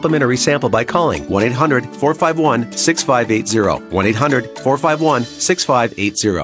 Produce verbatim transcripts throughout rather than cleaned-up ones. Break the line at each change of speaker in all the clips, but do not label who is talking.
Complimentary sample by calling one eight hundred four five one six five eight zero. one eight hundred four five one six five eight zero.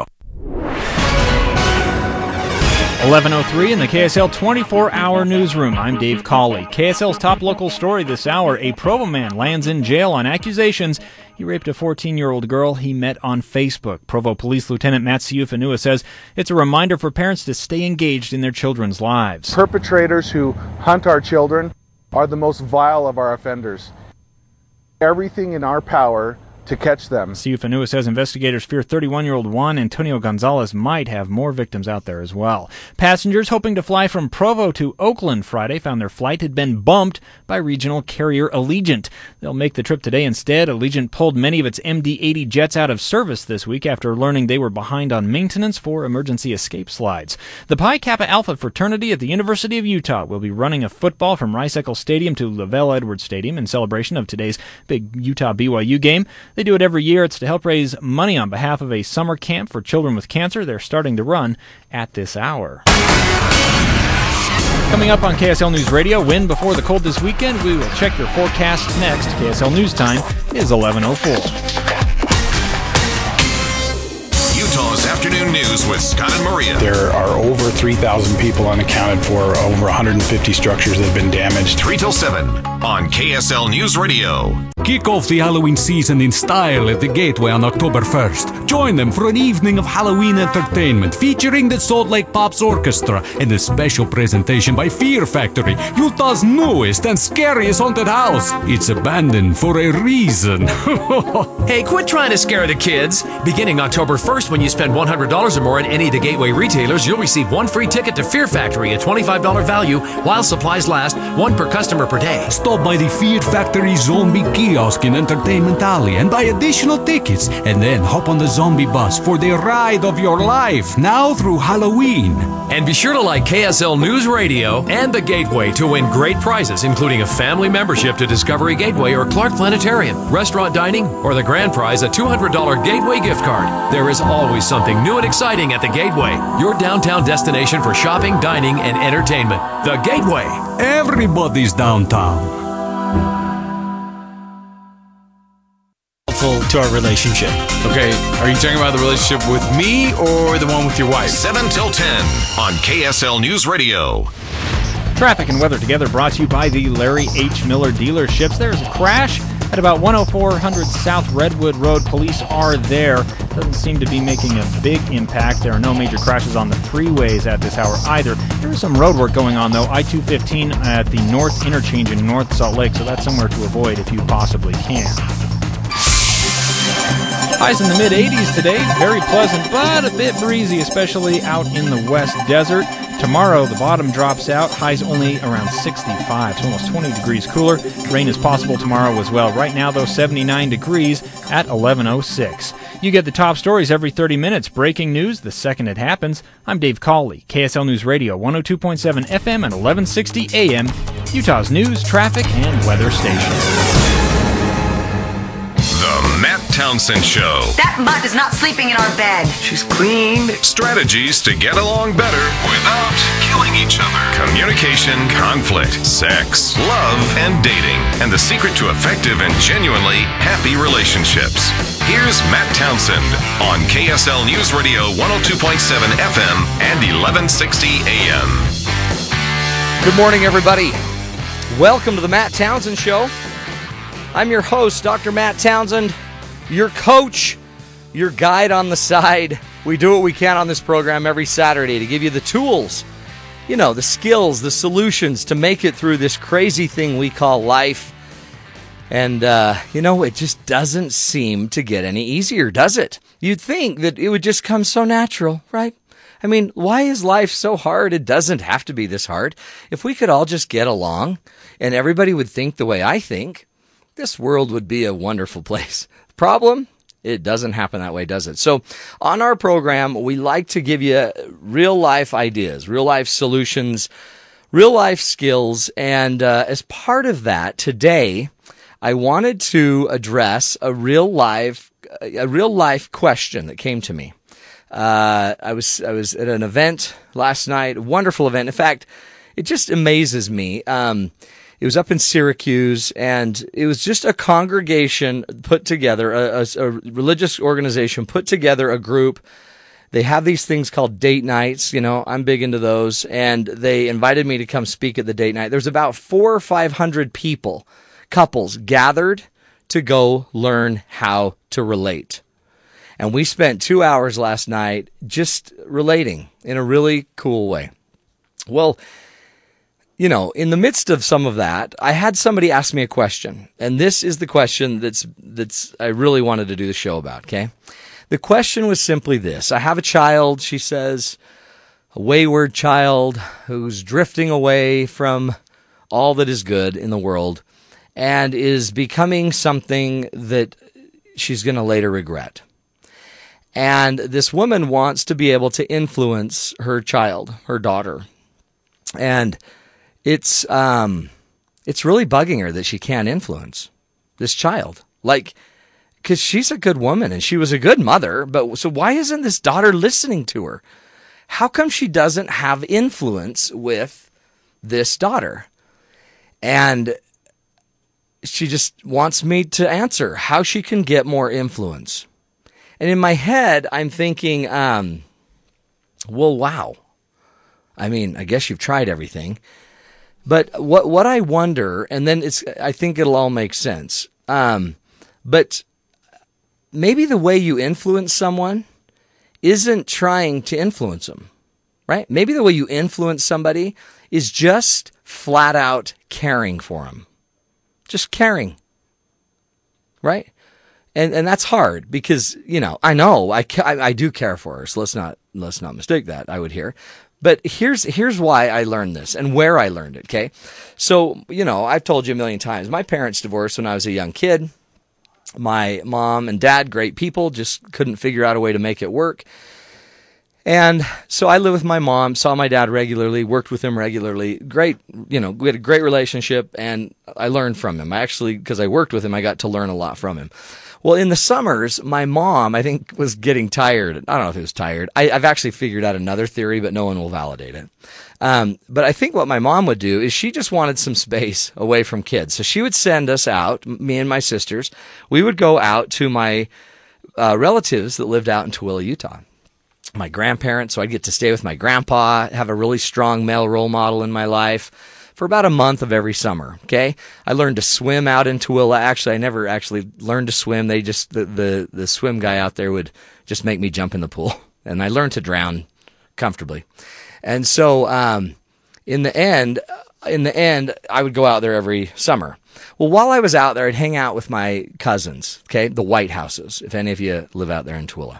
eleven oh three in the K S L twenty-four hour newsroom. I'm Dave Cawley. K S L's top local story this hour. A Provo man lands in jail on accusations he raped a fourteen-year-old girl he met on Facebook. Provo Police Lieutenant Matt Siufanua says it's a reminder for parents to stay engaged in their children's lives.
Perpetrators who hunt our children are the most vile of our offenders. Everything in our power to catch them.
Siufanua says investigators fear thirty-one-year-old Juan Antonio Gonzalez might have more victims out there as well. Passengers hoping to fly from Provo to Oakland Friday found their flight had been bumped by regional carrier Allegiant. They'll make the trip today instead. Allegiant pulled many of its M D eighty jets out of service this week after learning they were behind on maintenance for emergency escape slides. The Pi Kappa Alpha fraternity at the University of Utah will be running a football from Rice-Eccles Stadium to Lavelle Edwards Stadium in celebration of today's big Utah B Y U game. They do it every year. It's to help raise money on behalf of a summer camp for children with cancer. They're starting to run at this hour. Coming up on K S L News Radio, wind before the cold this weekend. We will check your forecast next. K S L News Time is eleven oh four.
Utah's Afternoon News with Scott and Maria.
There are over three thousand people unaccounted for, over one hundred fifty structures that have been damaged.
three till seven on K S L News Radio.
Kick off the Halloween season in style at the Gateway on October first. Join them for an evening of Halloween entertainment featuring the Salt Lake Pops Orchestra and a special presentation by Fear Factory, Utah's newest and scariest haunted house. It's abandoned for a reason.
Hey, quit trying to scare the kids. Beginning October first, when you spend one hundred dollars or more at any of the Gateway retailers, you'll receive one free ticket to Fear Factory, a twenty-five dollars value while supplies last, one per customer per day.
Stop by the Fear Factory Zombie Kiosk in Entertainment Alley and buy additional tickets, and then hop on the zombie bus for the ride of your life, now through Halloween.
And be sure to like K S L News Radio and the Gateway to win great prizes, including a family membership to Discovery Gateway or Clark Planetarium, restaurant dining, or the grand prize, a two hundred dollars Gateway gift card. There is always something new and exciting at the Gateway, your downtown destination for shopping, dining, and entertainment. The Gateway.
Everybody's downtown.
To our relationship.
Okay, are you talking about the relationship with me or the one with your wife?
seven till ten on K S L News Radio.
Traffic and weather together brought to you by the Larry H. Miller dealerships. There's a crash at about one oh four hundred South Redwood Road. Police are there. Doesn't seem to be making a big impact. There are no major crashes on the freeways at this hour either. There is some road work going on, though. I two fifteen at the North Interchange in North Salt Lake, so that's somewhere to avoid if you possibly can. Highs in the mid eighties today, very pleasant, but a bit breezy, especially out in the West Desert. Tomorrow, the bottom drops out, highs only around sixty-five, so almost twenty degrees cooler. Rain is possible tomorrow as well. Right now, though, seventy-nine degrees at eleven oh six. You get the top stories every thirty minutes. Breaking news the second it happens. I'm Dave Cawley, K S L News Radio, one oh two point seven F M and eleven sixty A M, Utah's news, traffic, and weather station.
The Matt Townsend Show.
That mutt is not sleeping in our bed.
She's clean. Strategies to get along better without killing each other. Communication, conflict, sex, love, and dating. And the secret to effective and genuinely happy relationships. Here's Matt Townsend on K S L News Radio one oh two point seven F M and eleven sixty A M.
Good morning, everybody. Welcome to the Matt Townsend Show. I'm your host, Doctor Matt Townsend, your coach, your guide on the side. We do what we can on this program every Saturday to give you the tools, you know, the skills, the solutions to make it through this crazy thing we call life. And, uh, you know, it just doesn't seem to get any easier, does it? You'd think that it would just come so natural, right? I mean, why is life so hard? It doesn't have to be this hard. If we could all just get along and everybody would think the way I think, this world would be a wonderful place. Problem? It doesn't happen that way, does it? So on our program, we like to give you real-life ideas, real-life solutions, real-life skills. And uh, as part of that, today, I wanted to address a real-life a real-life question that came to me. Uh, I was I was at an event last night, a wonderful event. In fact, it just amazes me. Um It was up in Syracuse, and it was just a congregation put together, a, a, a religious organization put together a group. They have these things called date nights. You know, I'm big into those, and they invited me to come speak at the date night. There's about four or five hundred people, couples gathered to go learn how to relate. And we spent two hours last night just relating in a really cool way. Well, you know, in the midst of some of that, I had somebody ask me a question. And this is the question that's that's I really wanted to do the show about, okay? The question was simply this. I have a child, she says, a wayward child who's drifting away from all that is good in the world and is becoming something that she's going to later regret. And this woman wants to be able to influence her child, her daughter. And it's um, it's really bugging her that she can't influence this child. Like, because she's a good woman and she was a good mother, but so why isn't this daughter listening to her? How come she doesn't have influence with this daughter? And she just wants me to answer how she can get more influence. And in my head, I'm thinking, um, well, wow. I mean, I guess you've tried everything. But what what I wonder, and then it's, I think it'll all make sense. Um, but maybe the way you influence someone isn't trying to influence them, right? Maybe the way you influence somebody is just flat out caring for them. Just caring, right? And and that's hard because, you know, I know I, I, I do care for her, so let's not let's not mistake that, I would hear. But here's here's why I learned this and where I learned it, okay? So, you know, I've told you a million times, my parents divorced when I was a young kid. My mom and dad, great people, just couldn't figure out a way to make it work. And so I lived with my mom, saw my dad regularly, worked with him regularly. Great, you know, we had a great relationship, and I learned from him. I actually, because I worked with him, I got to learn a lot from him. Well, in the summers, my mom, I think, was getting tired. I don't know if it was tired. I, I've actually figured out another theory, but no one will validate it. Um, but I think what my mom would do is she just wanted some space away from kids. So she would send us out, me and my sisters. We would go out to my uh, relatives that lived out in Tooele, Utah. My grandparents, so I'd get to stay with my grandpa, have a really strong male role model in my life for about a month of every summer, okay? I learned to swim out in Tooele. Actually, I never actually learned to swim. They just, the, the, the swim guy out there would just make me jump in the pool. And I learned to drown comfortably. And so, um, in the end, in the end, I would go out there every summer. Well, while I was out there, I'd hang out with my cousins, okay? The Whitehouses, if any of you live out there in Tooele.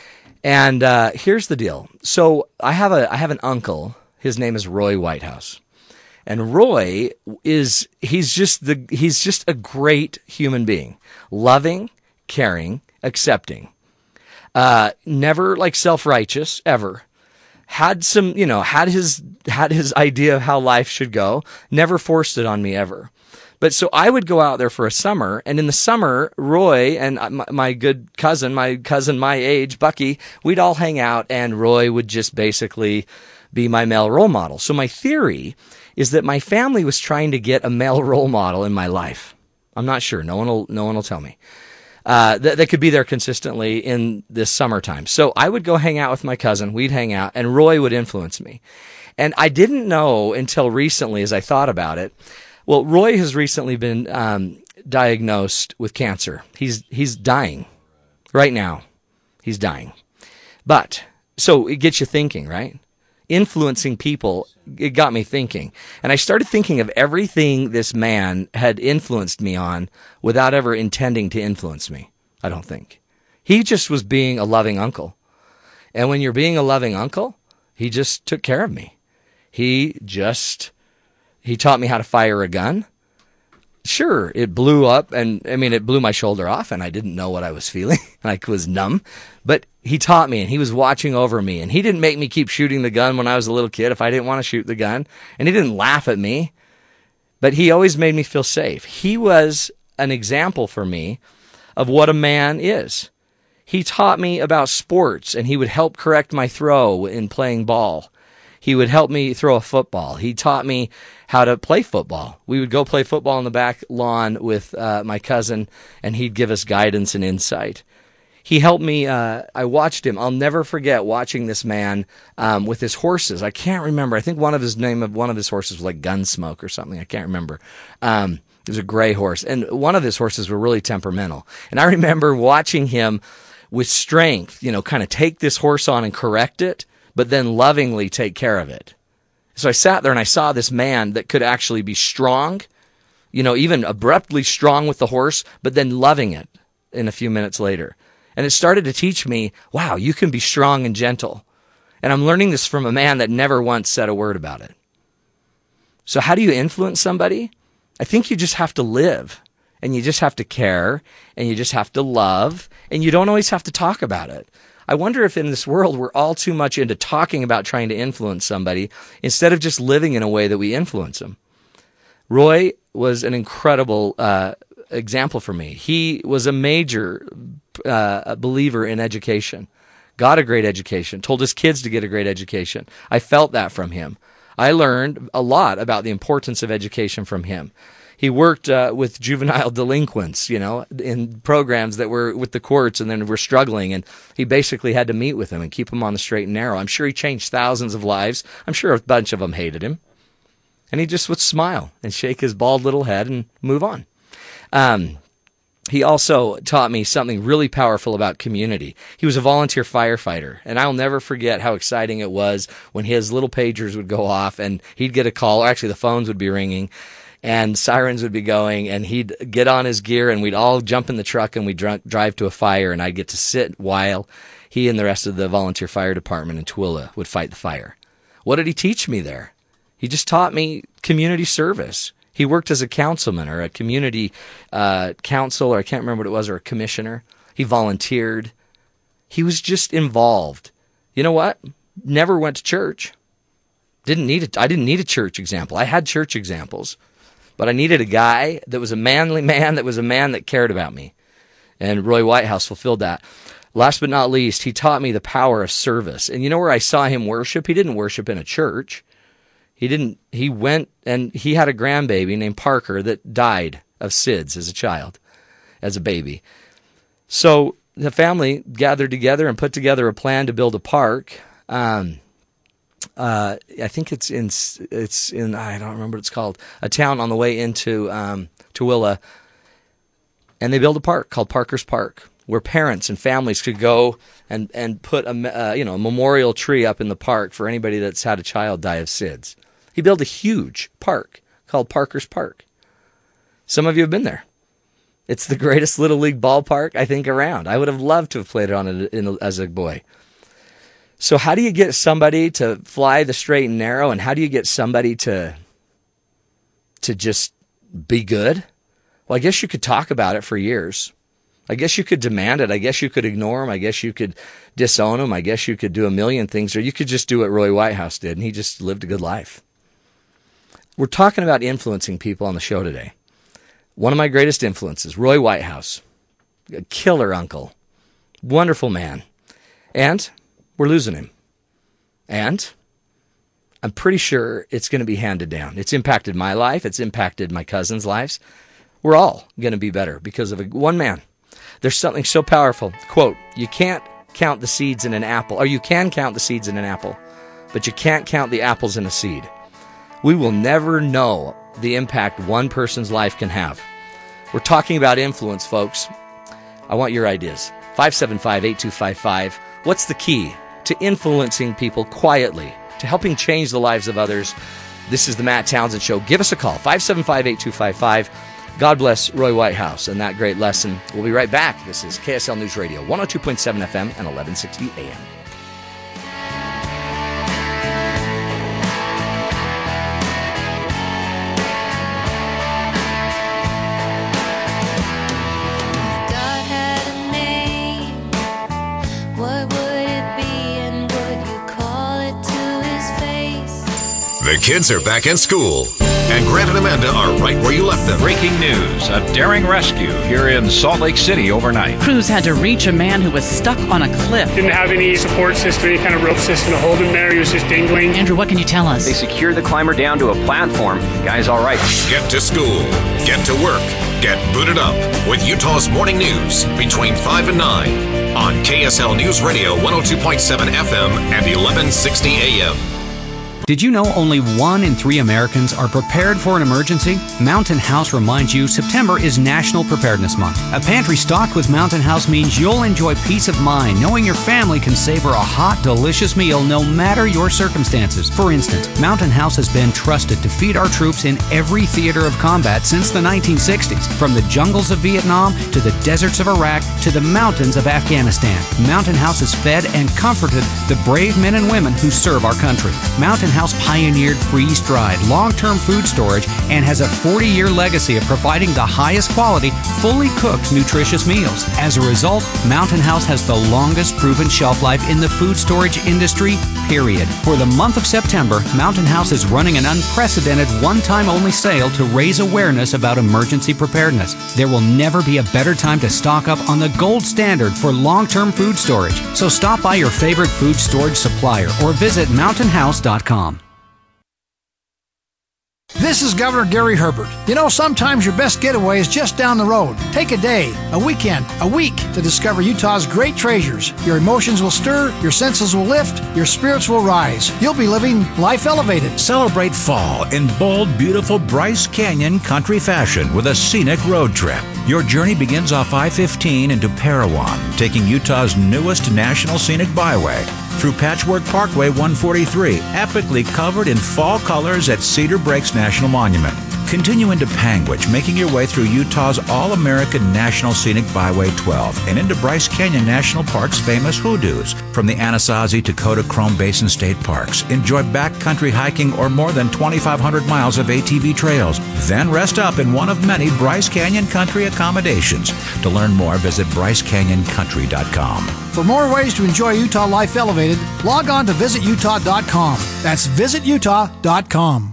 And uh, here's the deal. So I have a I have an uncle. His name is Roy Whitehouse, and Roy is he's just the he's just a great human being, loving, caring, accepting, uh, never like self-righteous ever. Had some you know had his had his idea of how life should go. Never forced it on me ever. But so I would go out there for a summer, and in the summer, Roy and my, my good cousin, my cousin my age, Bucky, we'd all hang out, and Roy would just basically be my male role model. So my theory is that my family was trying to get a male role model in my life. I'm not sure. No one will, no one will tell me. Uh, that, that could be there consistently in this summertime. So I would go hang out with my cousin. We'd hang out, and Roy would influence me. And I didn't know until recently, as I thought about it. Well, Roy has recently been um, diagnosed with cancer. He's he's dying right now. He's dying. But, so it gets you thinking, right? Influencing people, it got me thinking. And I started thinking of everything this man had influenced me on without ever intending to influence me, I don't think. He just was being a loving uncle. And when you're being a loving uncle, he just took care of me. He just... He taught me how to fire a gun. Sure, it blew up, and I mean, it blew my shoulder off, and I didn't know what I was feeling. I was numb. But he taught me, and he was watching over me, and he didn't make me keep shooting the gun when I was a little kid if I didn't want to shoot the gun, and he didn't laugh at me, but he always made me feel safe. He was an example for me of what a man is. He taught me about sports, and he would help correct my throw in playing ball. He would help me throw a football. He taught me how to play football. We would go play football on the back lawn with uh, my cousin, and he'd give us guidance and insight. He helped me. Uh, I watched him. I'll never forget watching this man um, with his horses. I can't remember. I think one of his name of one of his horses was like Gunsmoke or something. I can't remember. Um, it was a gray horse, and one of his horses were really temperamental. And I remember watching him with strength, you know, kind of take this horse on and correct it, but then lovingly take care of it. So I sat there and I saw this man that could actually be strong, you know, even abruptly strong with the horse, but then loving it in a few minutes later. And it started to teach me, wow, you can be strong and gentle. And I'm learning this from a man that never once said a word about it. So how do you influence somebody? I think you just have to live, and you just have to care, and you just have to love, and you don't always have to talk about it. I wonder if in this world we're all too much into talking about trying to influence somebody instead of just living in a way that we influence them. Roy was an incredible uh, example for me. He was a major uh, believer in education, got a great education, told his kids to get a great education. I felt that from him. I learned a lot about the importance of education from him. He worked uh, with juvenile delinquents, you know, in programs that were with the courts and then were struggling. And he basically had to meet with them and keep them on the straight and narrow. I'm sure he changed thousands of lives. I'm sure a bunch of them hated him. And he just would smile and shake his bald little head and move on. Um, he also taught me something really powerful about community. He was a volunteer firefighter, and I'll never forget how exciting it was when his little pagers would go off and he'd get a call, or actually the phones would be ringing, and sirens would be going, and he'd get on his gear, and we'd all jump in the truck, and we'd dr- drive to a fire, and I'd get to sit while he and the rest of the volunteer fire department in Tooele would fight the fire. What did he teach me there? He just taught me community service. He worked as a councilman or a community uh, council, or I can't remember what it was, or a commissioner. He volunteered. He was just involved. You know what? Never went to church. Didn't need it. I didn't need a church example. I had church examples. But I needed a guy that was a manly man, that was a man that cared about me. And Roy Whitehouse fulfilled that. Last but not least, he taught me the power of service. And you know where I saw him worship? He didn't worship in a church. He didn't, he went and he had a grandbaby named Parker that died of S I D S as a child, as a baby. So the family gathered together and put together a plan to build a park. Um, uh, I think it's in, it's in, I don't remember what it's called, a town on the way into um, Tooele. And they built a park called Parker's Park, where parents and families could go and, and put a, uh, you know, a memorial tree up in the park for anybody that's had a child die of S I D S. He built a huge park called Parker's Park. Some of you have been there. It's the greatest Little League ballpark, I think, around. I would have loved to have played it on it in, as a boy. So how do you get somebody to fly the straight and narrow, and how do you get somebody to, to just be good? Well, I guess you could talk about it for years. I guess you could demand it. I guess you could ignore him. I guess you could disown him. I guess you could do a million things, or you could just do what Roy Whitehouse did, and he just lived a good life. We're talking about influencing people on the show today. One of my greatest influences, Roy Whitehouse, a killer uncle, wonderful man, and we're losing him. And I'm pretty sure it's going to be handed down. It's impacted my life. It's impacted my cousins' lives. We're all going to be better because of a, one man. There's something so powerful. Quote, you can't count the seeds in an apple, or you can count the seeds in an apple, but you can't count the apples in a seed. We will never know the impact one person's life can have. We're talking about influence, folks. I want your ideas. five seven five, eight two five five. What's the key to influencing people quietly, to helping change the lives of others? This is the Matt Townsend Show. Give us a call, five seven five, eight two five five. God bless Roy Whitehouse and that great lesson. We'll be right back. This is K S L News Radio, one oh two point seven F M and eleven sixty A M.
The kids are back in school. and Grant and Amanda are right where you left them.
Breaking news, a daring rescue here in Salt Lake City overnight.
Crews had to reach a man who was stuck on a cliff.
Didn't have any support system, any kind of rope system to hold him there. He was just dangling.
Andrew, what can you tell us?
They secured the climber down to a platform. Guy's all right.
Get to school, get to work, get booted up with Utah's morning news between five and nine on K S L News Radio one oh two point seven F M and eleven sixty A M.
Did you know only one in three Americans are prepared for an emergency? Mountain House reminds you September is National Preparedness Month. A pantry stocked with Mountain House means you'll enjoy peace of mind knowing your family can savor a hot, delicious meal no matter your circumstances. For instance, Mountain House has been trusted to feed our troops in every theater of combat since the nineteen sixties. From the jungles of Vietnam to the deserts of Iraq to the mountains of Afghanistan, Mountain House has fed and comforted the brave men and women who serve our country. Mountain House pioneered freeze-dried, long-term food storage and has a forty-year legacy of providing the highest quality, fully cooked, nutritious meals. As a result, Mountain House has the longest proven shelf life in the food storage industry, period. For the month of September, Mountain House is running an unprecedented one-time only sale to raise awareness about emergency preparedness. There will never be a better time to stock up on the gold standard for long-term food storage. So stop by your favorite food storage supplier or visit mountain house dot com.
This is Governor Gary Herbert. You know, sometimes your best getaway is just down the road. Take a day, a weekend, a week to discover Utah's great treasures. Your emotions will stir, your senses will lift, your spirits will rise. You'll be living life elevated.
Celebrate fall in bold, beautiful Bryce Canyon country fashion with a scenic road trip. Your journey begins off I fifteen into Parowan, taking Utah's newest national scenic byway through Patchwork Parkway one forty-three, epically covered in fall colors at Cedar Breaks National Monument. Continue into Panguitch, making your way through Utah's All-American National Scenic Byway twelve and into Bryce Canyon National Park's famous hoodoos. From the Anasazi to Kodachrome Basin State Parks, enjoy backcountry hiking or more than twenty-five hundred miles of A T V trails. Then rest up in one of many Bryce Canyon Country accommodations. To learn more, visit bryce canyon country dot com.
For more ways to enjoy Utah Life Elevated, log on to visit utah dot com. That's visit utah dot com.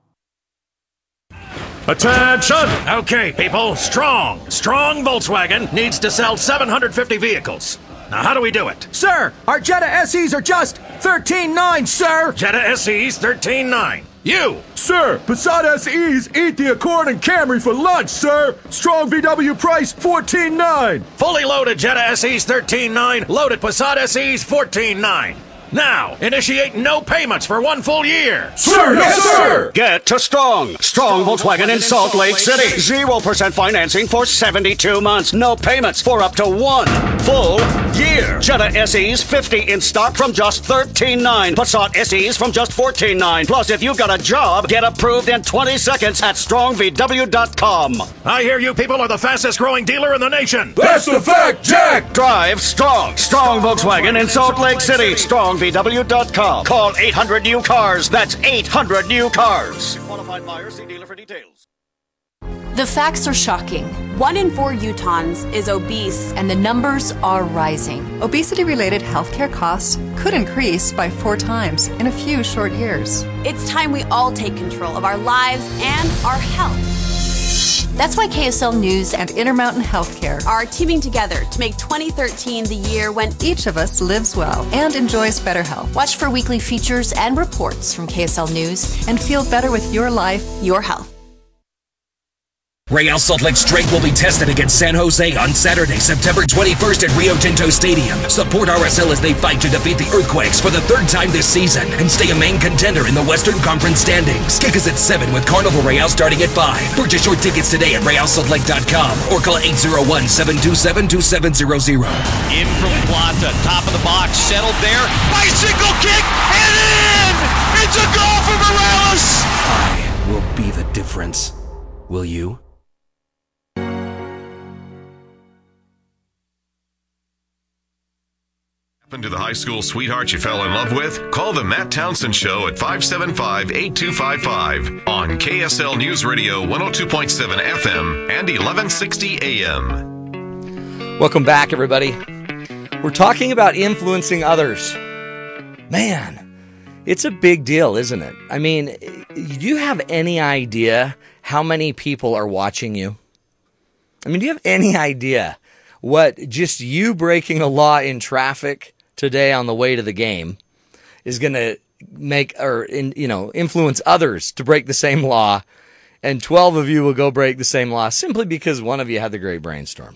Attention! Okay, people, strong, strong Volkswagen needs to sell seven hundred fifty vehicles. Now, how do we do it?
Sir, our Jetta S Es are just thirteen nine, sir!
Jetta S Es, thirteen nine. You!
Sir, Passat S Es eat the Accord and Camry for lunch, sir! Strong V W price, fourteen nine.
Fully loaded Jetta S Es, thirteen nine. Loaded Passat S Es, fourteen nine. Now, initiate no payments for one full year.
Sir, yes, sir!
Get to Strong. Strong Volkswagen in Salt Lake City. zero percent financing for seventy-two months. No payments for up to one full year. Jetta S Es fifty in stock from just thirteen nine. Passat S Es from just fourteen nine. Plus, if you've got a job, get approved in twenty seconds at strong v w dot com.
I hear you people are the fastest growing dealer in the nation.
That's the fact, Jack!
Drive Strong. Strong Volkswagen in Salt Lake City. strong v w dot com. Call eight hundred new cars. That's eight hundred new cars. Qualified buyer, see dealer for details.
The facts are shocking. One in four Utahns is obese, and the numbers are rising.
Obesity-related healthcare costs could increase by four times in a few short years.
It's time we all take control of our lives and our health. That's why K S L News
and Intermountain Healthcare
are teaming together to make twenty thirteen the year when
each of us lives well and enjoys better health.
Watch for weekly features and reports from K S L News
and feel better with your life,
your health.
Real Salt Lake Strength will be tested against San Jose on Saturday, September twenty-first at Rio Tinto Stadium. Support R S L as they fight to defeat the Earthquakes for the third time this season and stay a main contender in the Western Conference standings. Kick us at seven with Carnival Real starting at five. Purchase your tickets today at real salt lake dot com or call eight oh one, seven two seven, two seven zero zero.
In from Plata, top of the box, settled there. Bicycle kick and in! It's a goal for Morales!
I will be the difference. Will you?
To the high school sweetheart you fell in love with? Call the Matt Townsend Show at five seven five, eight two five five on K S L News Radio one oh two point seven F M and eleven sixty A M.
Welcome back, everybody. We're talking about influencing others. Man, It's a big deal, isn't it? I mean, do you have any idea how many people are watching you? I mean, do you have any idea what just you breaking a law in traffic today on the way to the game is going to make or, in, you know, influence others to break the same law, and twelve of you will go break the same law simply because one of you had the great brainstorm?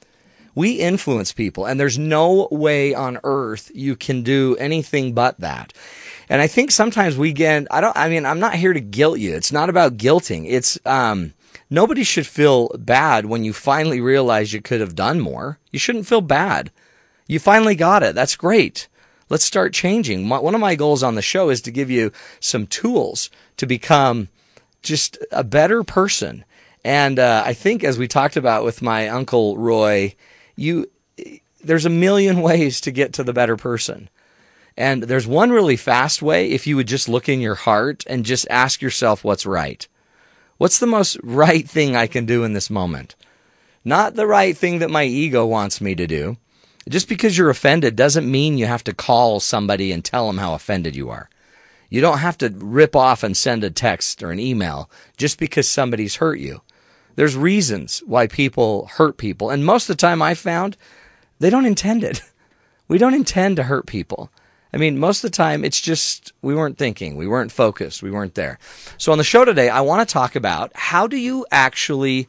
We influence people, and there's no way on earth you can do anything but that. And I think sometimes we get, I don't, I mean, I'm not here to guilt you. It's not about guilting. It's, um, nobody should feel bad when you finally realize you could have done more. You shouldn't feel bad. You finally got it. That's great. Let's start changing. My, one of my goals on the show is to give you some tools to become just a better person. And, uh, I think as we talked about with my Uncle Roy, you, there's a million ways to get to the better person. And there's one really fast way if you would just look in your heart and just ask yourself what's right. What's the most right thing I can do in this moment? Not the right thing that my ego wants me to do. Just because you're offended doesn't mean you have to call somebody and tell them how offended you are. You don't have to rip off and send a text or an email just because somebody's hurt you. There's reasons why people hurt people. And most of the time I found they don't intend it. We don't intend to hurt people. I mean, most of the time, it's just we weren't thinking, we weren't focused, we weren't there. So on the show today, I want to talk about how do you actually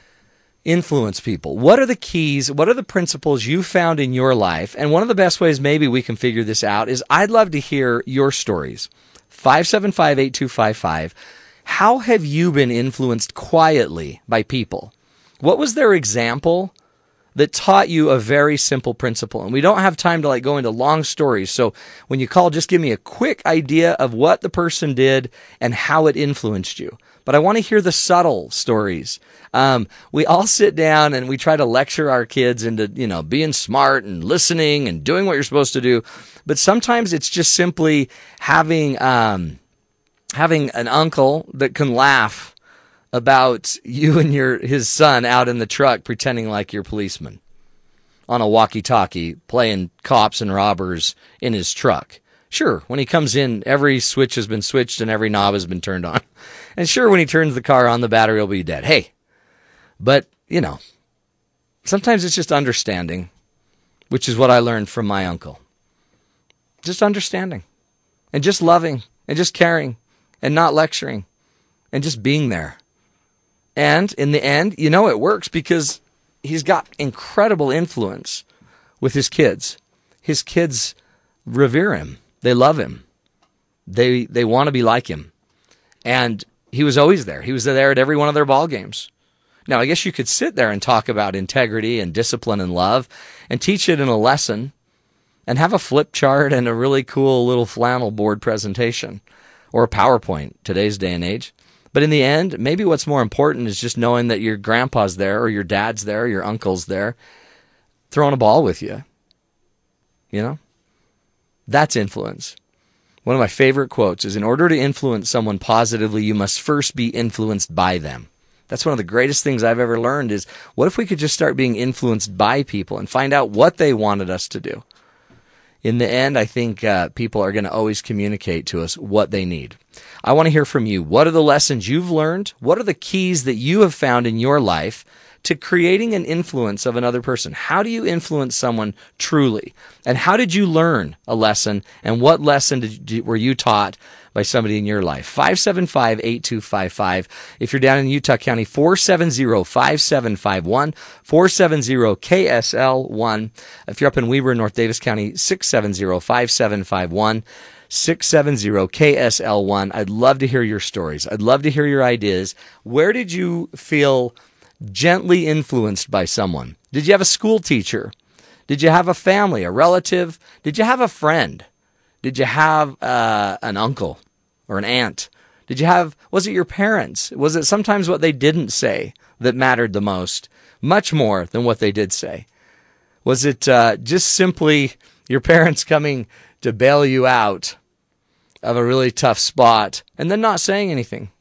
influence people? What are the keys? What are the principles you found in your life? And one of the best ways maybe we can figure this out is I'd love to hear your stories. five seven five, eight two five five. How have you been influenced quietly by people? What was their example that taught you a very simple principle? And we don't have time to like go into long stories. So when you call, just give me a quick idea of what the person did and how it influenced you. But I want to hear the subtle stories. Um, we all sit down and we try to lecture our kids into, you know, being smart and listening and doing what you're supposed to do. But sometimes it's just simply having, um, having an uncle that can laugh about you and your his son out in the truck pretending like you're policemen on a walkie-talkie playing cops and robbers in his truck. Sure, when he comes in, every switch has been switched and every knob has been turned on. And sure, when he turns the car on, the battery will be dead. Hey, but, you know, sometimes it's just understanding, which is what I learned from my uncle. Just understanding and just loving and just caring and not lecturing and just being there. And in the end, you know, it works because he's got incredible influence with his kids. His kids revere him. They love him. They they want to be like him. And he was always there. He was there at every one of their ball games. Now, I guess you could sit there and talk about integrity and discipline and love and teach it in a lesson and have a flip chart and a really cool little flannel board presentation or a PowerPoint, today's day and age. But in the end, maybe what's more important is just knowing that your grandpa's there or your dad's there or your uncle's there throwing a ball with you. You know? That's influence. One of my favorite quotes is, in order to influence someone positively, you must first be influenced by them. That's one of the greatest things I've ever learned is, what if we could just start being influenced by people and find out what they wanted us to do? In the end, I think uh, people are going to always communicate to us what they need. I want to hear from you. What are the lessons you've learned? What are the keys that you have found in your life to creating an influence of another person? How do you influence someone truly? And how did you learn a lesson? And what lesson did you, were you taught by somebody in your life? five seven five, eight two five five. If you're down in Utah County, four seven zero, five seven five one, four seven zero K S L one. If you're up in Weber, North Davis County, six seven zero, five seven five one, six seven zero K S L one. I'd love to hear your stories. I'd love to hear your ideas. Where did you feel gently influenced by someone? Did you have a school teacher? Did you have a family, a relative? Did you have a friend? Did you have uh, an uncle or an aunt? Did you have, was it your parents? Was it sometimes what they didn't say that mattered the most, much more than what they did say? Was it uh, just simply your parents coming to bail you out of a really tough spot and then not saying anything?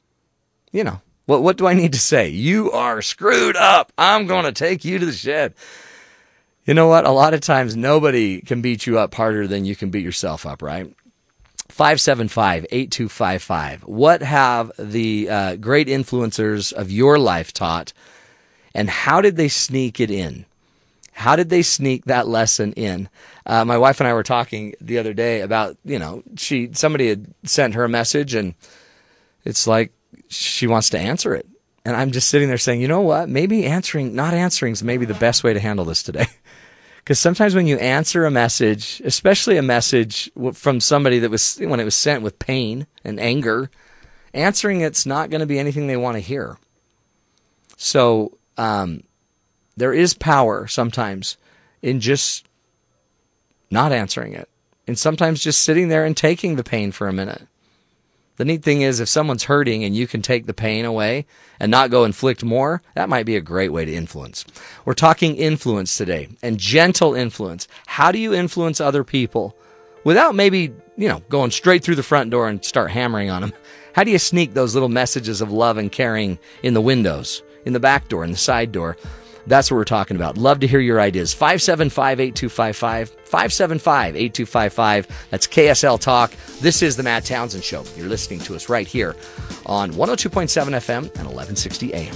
You know, what, what do I need to say? You are screwed up. I'm going to take you to the shed. You know what? A lot of times nobody can beat you up harder than you can beat yourself up, right? five seven five, eight two five five. What have the uh, great influencers of your life taught, and how did they sneak it in? How did they sneak that lesson in? Uh, my wife and I were talking the other day about, you know, she somebody had sent her a message, and it's like she wants to answer it. And I'm just sitting there saying, you know what? Maybe answering, not answering is maybe the best way to handle this today. Because sometimes when you answer a message, especially a message from somebody that was, when it was sent with pain and anger, answering it's not going to be anything they want to hear. So um, there is power sometimes in just not answering it. And sometimes just sitting there and taking the pain for a minute. The neat thing is, if someone's hurting and you can take the pain away and not go inflict more, that might be a great way to influence. We're talking influence today, and gentle influence. How do you influence other people without maybe, you know, going straight through the front door and start hammering on them? How do you sneak those little messages of love and caring in the windows, in the back door, in the side door? That's what we're talking about. Love to hear your ideas. five seven five, eight two five five. five seven five, eight two five five. That's K S L Talk. This is the Matt Townsend Show. You're listening to us right here on one oh two point seven F M and eleven sixty A M.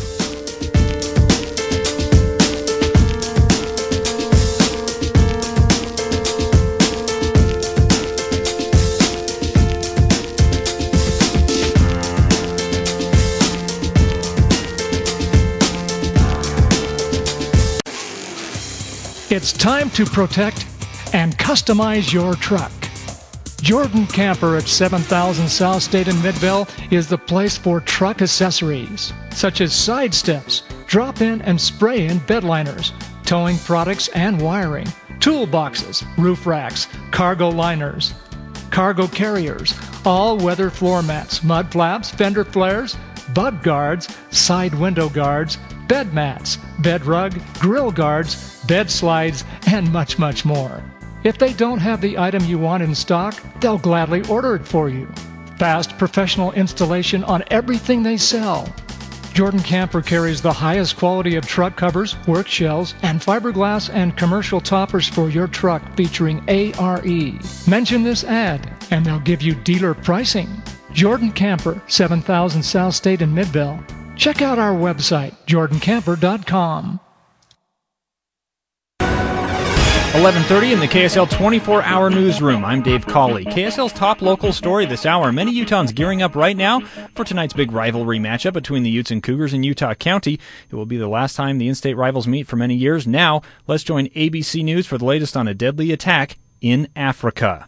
It's time to protect and customize your truck. Jordan Camper at seven thousand South State in Midvale is the place for truck accessories, such as side steps, drop-in and spray-in bed liners, towing products and wiring, toolboxes, roof racks, cargo liners, cargo carriers, all-weather floor mats, mud flaps, fender flares, bug guards, side window guards, bed mats, bed rug, grill guards, bed slides, and much, much more. If they don't have the item you want in stock, they'll gladly order it for you. Fast professional installation on everything they sell. Jordan Camper carries the highest quality of truck covers, work shells, and fiberglass and commercial toppers for your truck featuring A R E. Mention this ad, and they'll give you dealer pricing. Jordan Camper, seven thousand South State in Midvale. Check out our website, jordan camper dot com.
eleven thirty in the K S L twenty-four hour newsroom. I'm Dave Cawley. K S L's top local story this hour. Many Utahns gearing up right now for tonight's big rivalry matchup between the Utes and Cougars in Utah County. It will be the last time the in-state rivals meet for many years. Now, let's join A B C News for the latest on a deadly attack in Africa.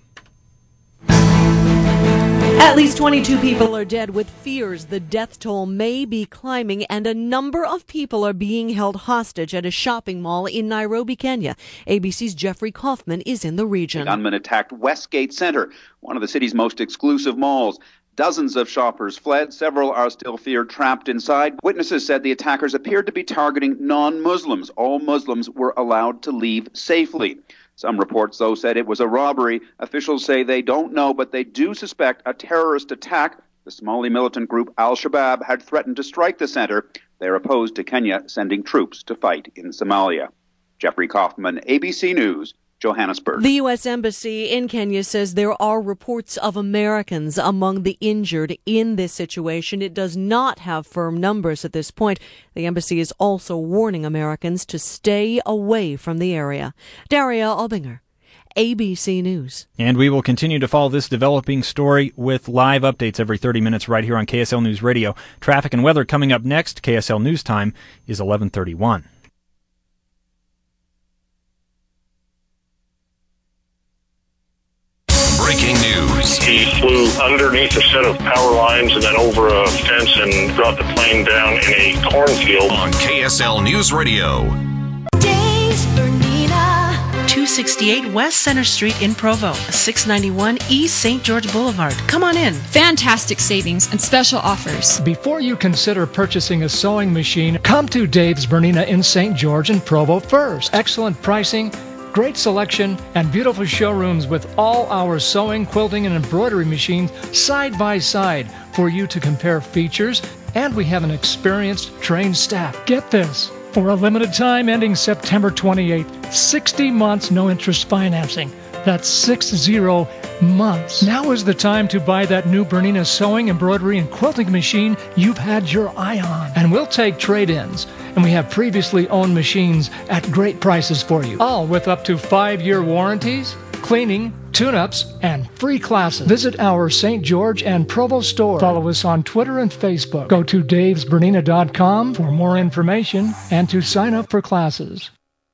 At least twenty-two people are dead, with fears the death toll may be climbing, and a number of people are being held hostage at a shopping mall in Nairobi, Kenya. A B C's Jeffrey Kaufman is in the region.
The gunman attacked Westgate Center, one of the city's most exclusive malls. Dozens of shoppers fled. Several are still feared trapped inside. Witnesses said the attackers appeared to be targeting non-Muslims. All Muslims were allowed to leave safely. Some reports, though, said it was a robbery. Officials say they don't know, but they do suspect a terrorist attack. The Somali militant group Al-Shabaab had threatened to strike the center. They're opposed to Kenya sending troops to fight in Somalia. Jeffrey Kaufman, A B C News, Johannesburg.
The U S Embassy in Kenya says there are reports of Americans among the injured in this situation. It does not have firm numbers at this point. The embassy is also warning Americans to stay away from the area. Daria Albinger, A B C News.
And we will continue to follow this developing story with live updates every thirty minutes right here on K S L News Radio. Traffic and weather coming up next. K S L News Time is eleven thirty-one.
Breaking news.
He flew underneath a set of power lines and then over a fence and brought the plane down in a cornfield.
On K S L News Radio.
Dave's Bernina.
two sixty-eight West Center Street in Provo, six ninety-one East Saint George Boulevard. Come on in.
Fantastic savings and special offers.
Before you consider purchasing a sewing machine, come to Dave's Bernina in Saint George and Provo first. Excellent pricing, great selection, and beautiful showrooms with all our sewing, quilting, and embroidery machines side by side for you to compare features. And we have an experienced, trained staff. Get this. For a limited time ending September twenty-eighth, sixty months no interest financing. That's six zero, months. Now is the time to buy that new Bernina sewing, embroidery, and quilting machine you've had your eye on. And we'll take trade-ins. And we have previously owned machines at great prices for you. All with up to five-year warranties, cleaning, tune-ups, and free classes. Visit our Saint George and Provo store. Follow us on Twitter and Facebook. Go to daves bernina dot com for more information and to sign up for classes.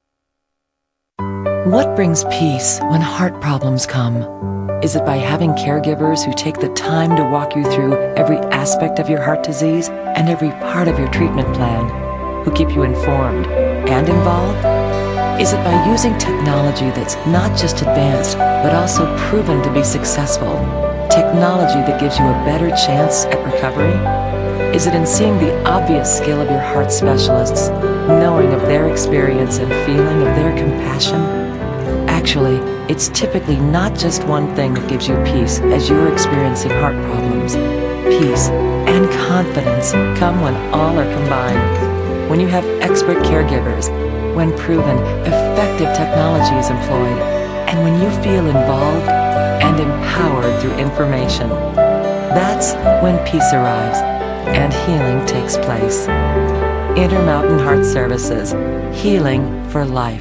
What brings peace when heart problems come? Is it by having caregivers who take the time to walk you through every aspect of your heart disease and every part of your treatment plan, who keep you informed and involved? Is it by using technology that's not just advanced, but also proven to be successful? Technology that gives you a better chance at recovery? Is it in seeing the obvious skill of your heart specialists, knowing of their experience and feeling of their compassion? Actually, it's typically not just one thing that gives you peace as you're experiencing heart problems. Peace and confidence come when all are combined. When you have expert caregivers, when proven, effective technology is employed, and when you feel involved and empowered through information. That's when peace arrives and healing takes place. Intermountain Heart Services, healing for life.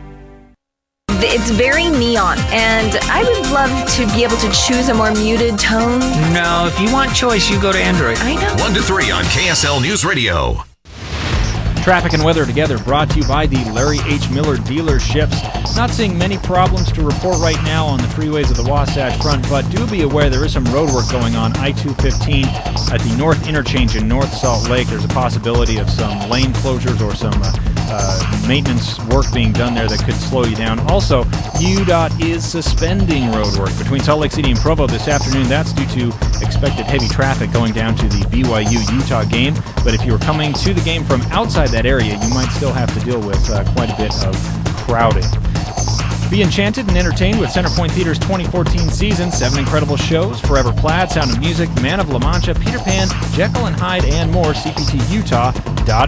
It's very neon, and I would love to be able to choose a more muted tone.
No, if you want choice, you go to Android.
I know.
one to three on K S L News Radio.
Traffic and weather together brought to you by the Larry H. Miller dealerships. Not seeing many problems to report right now on the freeways of the Wasatch Front, but do be aware there is some road work going on I two fifteen at the North Interchange in North Salt Lake. There's a possibility of some lane closures or some uh, uh, maintenance work being done there that could slow you down. Also, U DOT is suspending road work between Salt Lake City and Provo this afternoon. That's due to expected heavy traffic going down to the B Y U-Utah game. But if you were coming to the game from outside that area, you might still have to deal with uh, quite a bit of crowding. Be enchanted and entertained with Centerpoint Theater's twenty fourteen season. Seven incredible shows: Forever Plaid, Sound of Music, Man of La Mancha, Peter Pan, Jekyll and Hyde, and more. C P T Utah dot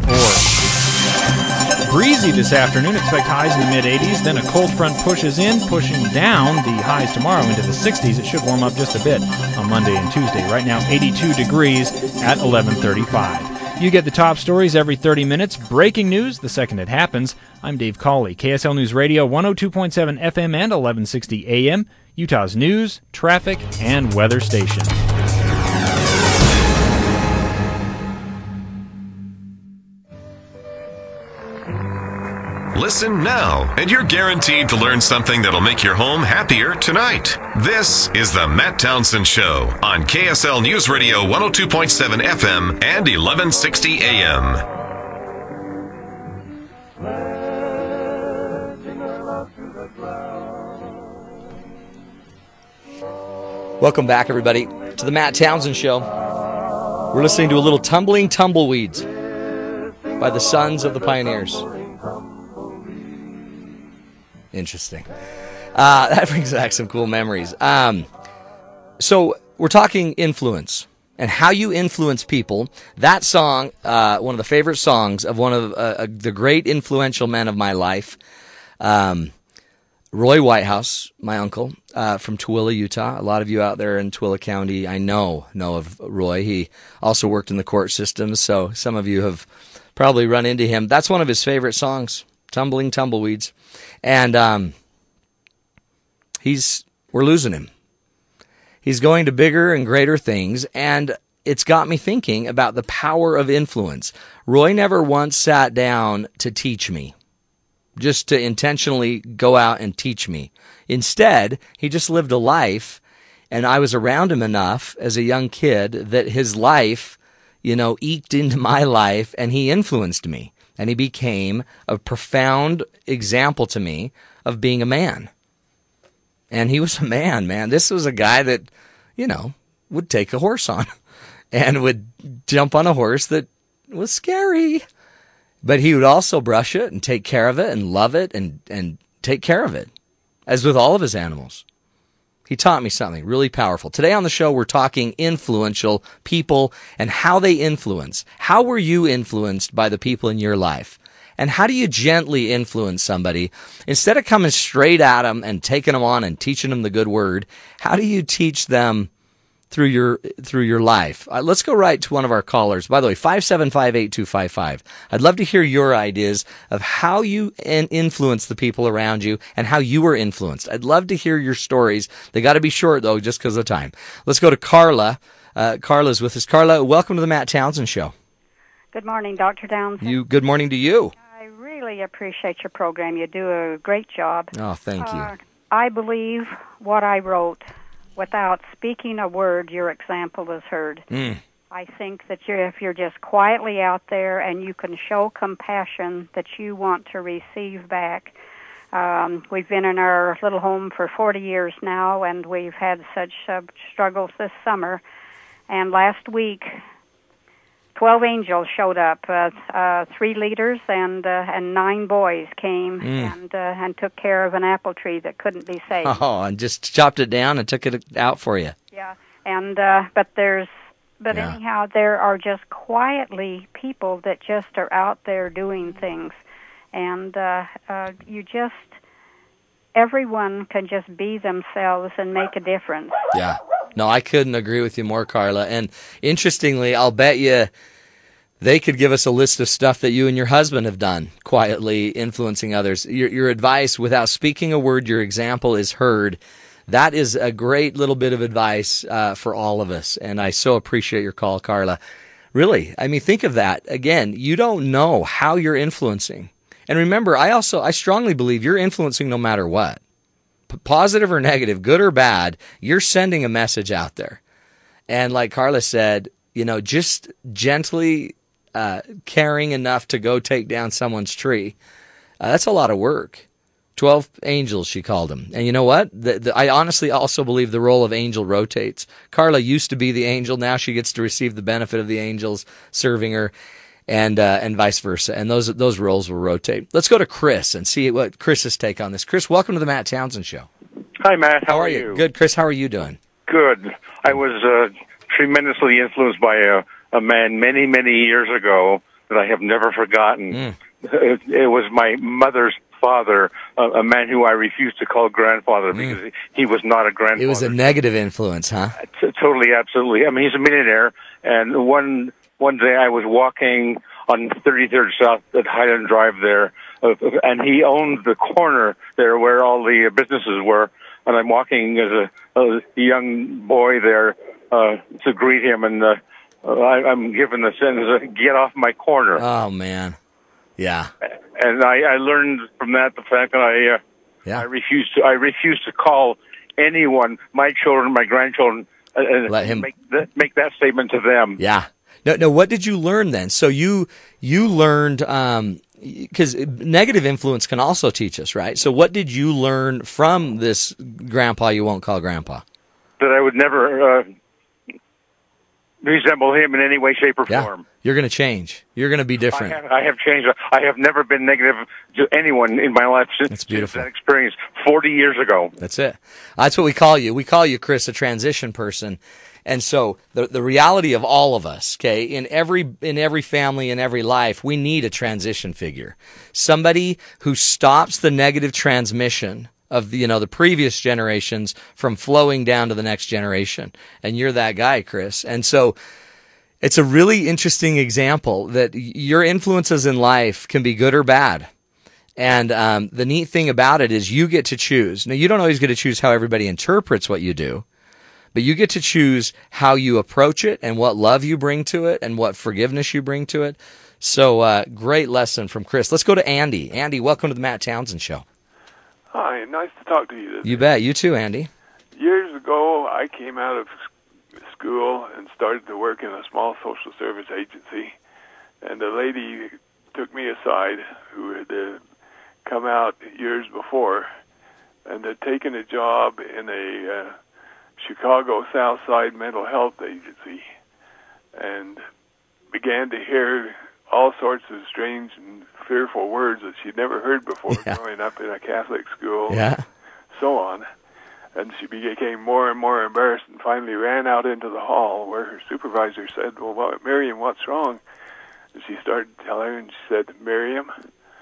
org. Breezy this afternoon. Expect highs in the mid eighties. Then a cold front pushes in, pushing down the highs tomorrow into the sixties. It should warm up just a bit on Monday and Tuesday. Right now, eighty-two degrees at eleven thirty-five. You get the top stories every thirty minutes. Breaking news the second it happens. I'm Dave Cawley, K S L News Radio, one oh two point seven F M and eleven sixty A M, Utah's news, traffic, and weather station.
Listen now, and you're guaranteed to learn something that'll make your home happier tonight. This is the Matt Townsend Show on K S L News Radio one oh two point seven F M and eleven sixty A M.
Welcome back, everybody, to the Matt Townsend Show. We're listening to a little Tumbling Tumbleweeds by the Sons of the Pioneers. Interesting. Uh, that brings back some cool memories. Um, so we're talking influence and how you influence people. That song, uh, one of the favorite songs of one of uh, the great influential men of my life, um, Roy Whitehouse, my uncle, uh, from Tooele, Utah. A lot of you out there in Tooele County, I know, know of Roy. He also worked in the court system, so some of you have probably run into him. That's one of his favorite songs, Tumbling Tumbleweeds. And um, he's we're losing him. He's going to bigger and greater things, and it's got me thinking about the power of influence. Roy never once sat down to teach me, just to intentionally go out and teach me. Instead, he just lived a life, and I was around him enough as a young kid that his life, you know, eked into my life, and he influenced me. And he became a profound example to me of being a man. And he was a man, man. This was a guy that, you know, would take a horse on and would jump on a horse that was scary. But he would also brush it and take care of it and love it and, and take care of it, as with all of his animals. He taught me something really powerful. Today on the show, we're talking influential people and how they influence. How were you influenced by the people in your life? And how do you gently influence somebody? Instead of coming straight at them and taking them on and teaching them the good word, how do you teach them through your through your life? Uh, let's go right to one of our callers. By the way, five seven five, eight two five five. I'd love to hear your ideas of how you in- influence the people around you and how you were influenced. I'd love to hear your stories. They got to be short, though, just because of time. Let's go to Carla. Uh, Carla's with us. Carla, welcome to the Matt Townsend Show.
Good morning, Doctor Townsend.
You. Good morning to you.
I really appreciate your program. You do a great job.
Oh, thank you.
Uh, I believe what I wrote. Without speaking a word, your example is heard.
Mm.
I think that you're, if you're just quietly out there and you can show compassion that you want to receive back. Um, we've been in our little home for forty years now, and we've had such uh, struggles this summer. And last week, twelve angels showed up. Uh, uh, three leaders and uh, and nine boys came
Mm.
and uh, and took care of an apple tree that couldn't be saved.
Oh, and just chopped it down and took it out for you.
Yeah, and uh, but there's but
Yeah.
anyhow, there are just quietly people that just are out there doing things, and uh, uh, you just everyone can just be themselves and make a difference.
Yeah. No, I couldn't agree with you more, Carla. And interestingly, I'll bet you they could give us a list of stuff that you and your husband have done, quietly influencing others. Your, your advice, without speaking a word, your example is heard. That is a great little bit of advice uh, for all of us. And I so appreciate your call, Carla. Really, I mean, think of that. Again, you don't know how you're influencing. And remember, I also, I strongly believe you're influencing no matter what. Positive or negative, good or bad, you're sending a message out there. And like Carla said, you know, just gently uh, caring enough to go take down someone's tree, uh, that's a lot of work. Twelve angels, she called them. And you know what? The, the, I honestly also believe the role of angel rotates. Carla used to be the angel. Now she gets to receive the benefit of the angels serving her. And uh, and vice versa, and those those roles will rotate. Let's go to Chris and see what Chris's take on this. Chris, welcome to the Matt Townsend Show.
Hi, Matt. How,
How
are
are
you?
you? Good, Chris. How are you doing?
Good. I was uh, tremendously influenced by a, a man many, many years ago that I have never forgotten.
Mm.
It, it was my mother's father, a, a man who I refused to call grandfather
Mm.
because he was not a grandfather.
It was a negative influence, huh?
T- totally, absolutely. I mean, he's a millionaire, and one one day I was walking on thirty-third South at Highland Drive there, uh, and he owned the corner there where all the businesses were, and I'm walking as a, a young boy there uh, to greet him, and uh, I, I'm given the sentence, "Get off my corner."
Oh, man. Yeah.
And I, I learned from that the fact that I uh,
Yeah.
I refuse to I refuse to call anyone, my children, my grandchildren, uh,
Let him-
make that, make that statement to them.
Yeah. No, no. What did you learn then? So you you learned um, because negative influence can also teach us, right? So what did you learn from this grandpa you won't call grandpa?
That I would never uh, resemble him in any way, shape, or
Yeah.
form.
You're going to change. You're going to be different.
I have, I have changed. I have never been negative to anyone in my life since,
That's beautiful.
since that experience forty years ago.
That's it. That's what we call you. We call you, Chris, a transition person. And so the the reality of all of us, okay, in every in every family, in every life, we need a transition figure. Somebody who stops the negative transmission of the, you know, the previous generations from flowing down to the next generation. And you're that guy, Chris. And so it's a really interesting example that your influences in life can be good or bad. And um, the neat thing about it is you get to choose. Now, you don't always get to choose how everybody interprets what you do, but you get to choose how you approach it and what love you bring to it and what forgiveness you bring to it. So uh, great lesson from Chris. Let's go to Andy. Andy, welcome to the Matt Townsend Show.
Hi, nice to talk to you today.
You bet. You too, Andy.
Years ago, I came out of s- school and started to work in a small social service agency, and a lady took me aside who had uh, come out years before and had taken a job in a uh, Chicago South Side mental health agency and began to hear all sorts of strange and fearful words that she'd never heard before
Yeah.
growing up in a Catholic school,
Yeah.
so on. And she became more and more embarrassed and finally ran out into the hall where her supervisor said, well, what, Miriam, what's wrong? And she started telling her, and she said, Miriam,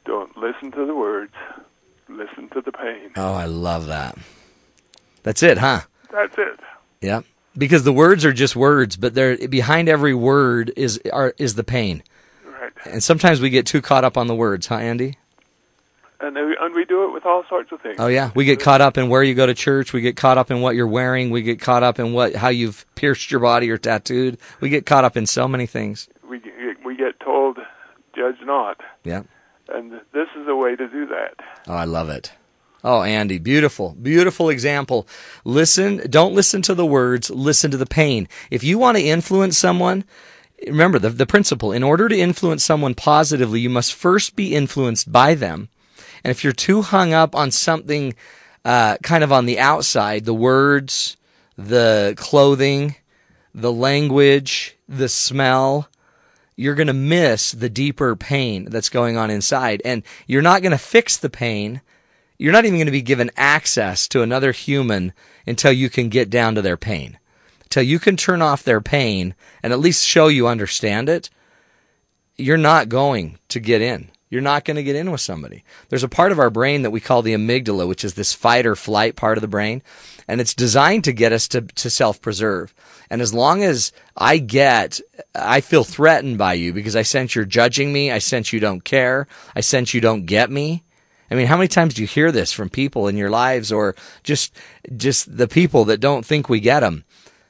Don't listen to the words. Listen to the pain.
Oh, I love that. That's it, huh?
That's it.
Yeah. Because the words are just words, but they're, behind every word is are, is the pain.
Right.
And sometimes we get too caught up on the words, huh, Andy?
And, and we do it with all sorts of things.
Oh, yeah. We get caught up in where you go to church. We get caught up in what you're wearing. We get caught up in what how you've pierced your body or tattooed. We get caught up in so many things.
We we get told, judge not.
Yeah.
And this is a way to do that.
Oh, I love it. Oh, Andy, beautiful, beautiful example. Listen, don't listen to the words, listen to the pain. If you want to influence someone, remember the, the principle. In order to influence someone positively, you must first be influenced by them. And if you're too hung up on something uh, kind of on the outside, the words, the clothing, the language, the smell, you're going to miss the deeper pain that's going on inside. And you're not going to fix the pain. You're not even going to be given access to another human until you can get down to their pain. Until you can turn off their pain and at least show you understand it, you're not going to get in. You're not going to get in with somebody. There's a part of our brain that we call the amygdala, which is this fight or flight part of the brain, and it's designed to get us to, to self-preserve. And as long as I get, I feel threatened by you because I sense you're judging me, I sense you don't care, I sense you don't get me. I mean, how many times do you hear this from people in your lives or just just the people that don't think we get them?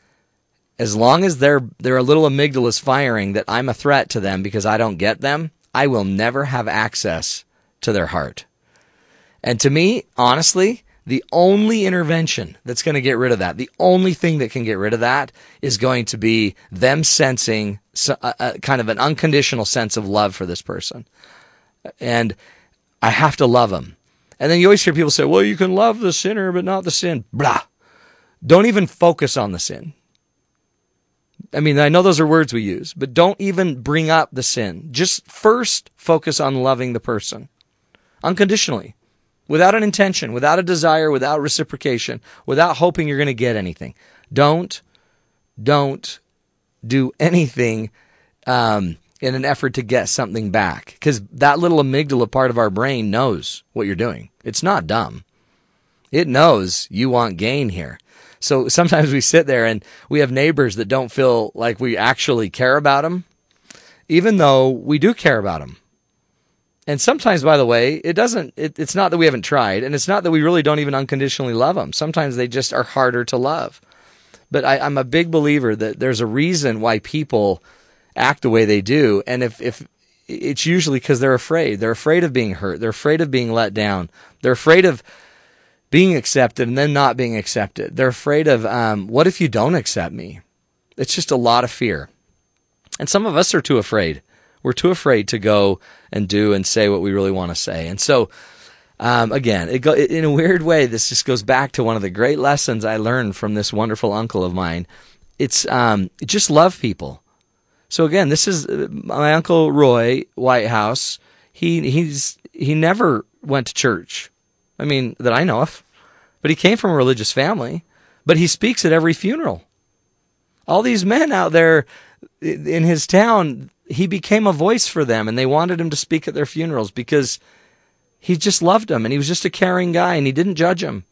As long as their their little amygdala's firing that I'm a threat to them because I don't get them, I will never have access to their heart. And to me, honestly, the only intervention that's going to get rid of that, the only thing that can get rid of that is going to be them sensing a, a kind of an unconditional sense of love for this person. And I have to love them. And then you always hear people say, well, you can love the sinner, but not the sin. Blah. Don't even focus on the sin. I mean, I know those are words we use, but don't even bring up the sin. Just first focus on loving the person unconditionally, without an intention, without a desire, without reciprocation, without hoping you're going to get anything. Don't, don't do anything um, in an effort to get something back, because that little amygdala part of our brain knows what you're doing. It's not dumb. It knows you want gain here. So sometimes we sit there and we have neighbors that don't feel like we actually care about them, even though we do care about them. And sometimes, by the way, it doesn't, it, it's not that we haven't tried, and it's not that we really don't even unconditionally love them. Sometimes they just are harder to love. But I, I'm a big believer that there's a reason why people act the way they do. And if, if it's usually because they're afraid. They're afraid of being hurt. They're afraid of being let down. They're afraid of being accepted and then not being accepted. They're afraid of, um, what if you don't accept me? It's just a lot of fear. And some of us are too afraid. We're too afraid to go and do and say what we really want to say. And so, um, again, it go, in a weird way, this just goes back to one of the great lessons I learned from this wonderful uncle of mine. It's um, just love people. So again, this is my Uncle Roy Whitehouse. He he's he never went to church. I mean, that I know of. But he came from a religious family. But he speaks at every funeral. All these men out there in his town, he became a voice for them, and they wanted him to speak at their funerals because he just loved them, and he was just a caring guy, and he didn't judge them.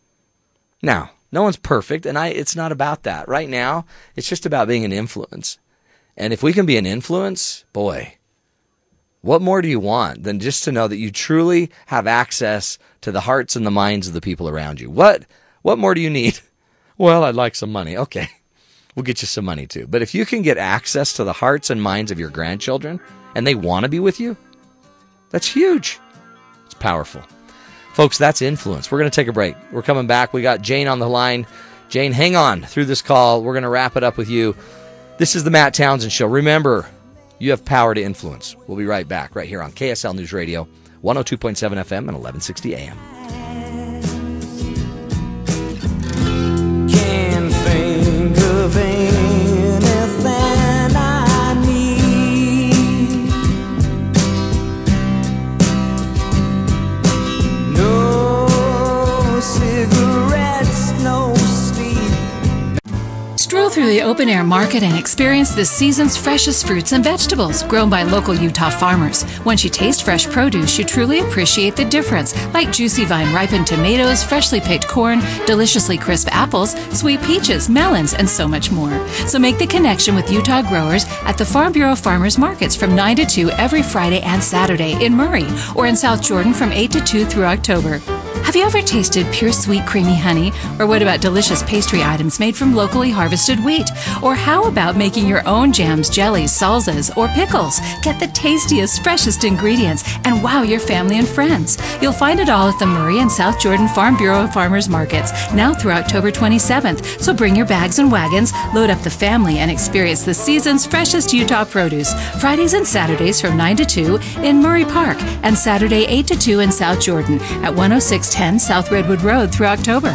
Now, no one's perfect, and I it's not about that. Right now, it's just about being an influence. And if we can be an influence, boy, what more do you want than just to know that you truly have access to the hearts and the minds of the people around you? What what more do you need? Well, I'd like some money. Okay, we'll get you some money too. But if you can get access to the hearts and minds of your grandchildren and they want to be with you, that's huge. It's powerful. Folks, that's influence. We're going to take a break. We're coming back. We got Jane on the line. Jane, hang on through this call. We're going to wrap it up with you. This is the Matt Townsend Show. Remember, you have power to influence. We'll be right back right here on K S L News Radio, one oh two point seven F M and eleven sixty A M.
Can't think of anything I need. No cigarettes, no sleep.
through the open-air market and experience this season's freshest fruits and vegetables grown by local Utah farmers. Once you taste fresh produce, you truly appreciate the difference, like juicy vine-ripened tomatoes, freshly picked corn, deliciously crisp apples, sweet peaches, melons, and so much more. So make the connection with Utah growers at the Farm Bureau Farmers Markets from nine to two every Friday and Saturday in Murray, or in South Jordan from eight to two through October. Have you ever tasted pure sweet creamy honey? Or what about delicious pastry items made from locally harvested wheat? Or how about making your own jams, jellies, salsas, or pickles? Get the tastiest, freshest ingredients and wow your family and friends. You'll find it all at the Murray and South Jordan Farm Bureau Farmers Markets now through October twenty-seventh. So bring your bags and wagons, load up the family, and experience the season's freshest Utah produce. Fridays and Saturdays from nine to two in Murray Park and Saturday eight to two in South Jordan at one oh six ten South Redwood Road through October.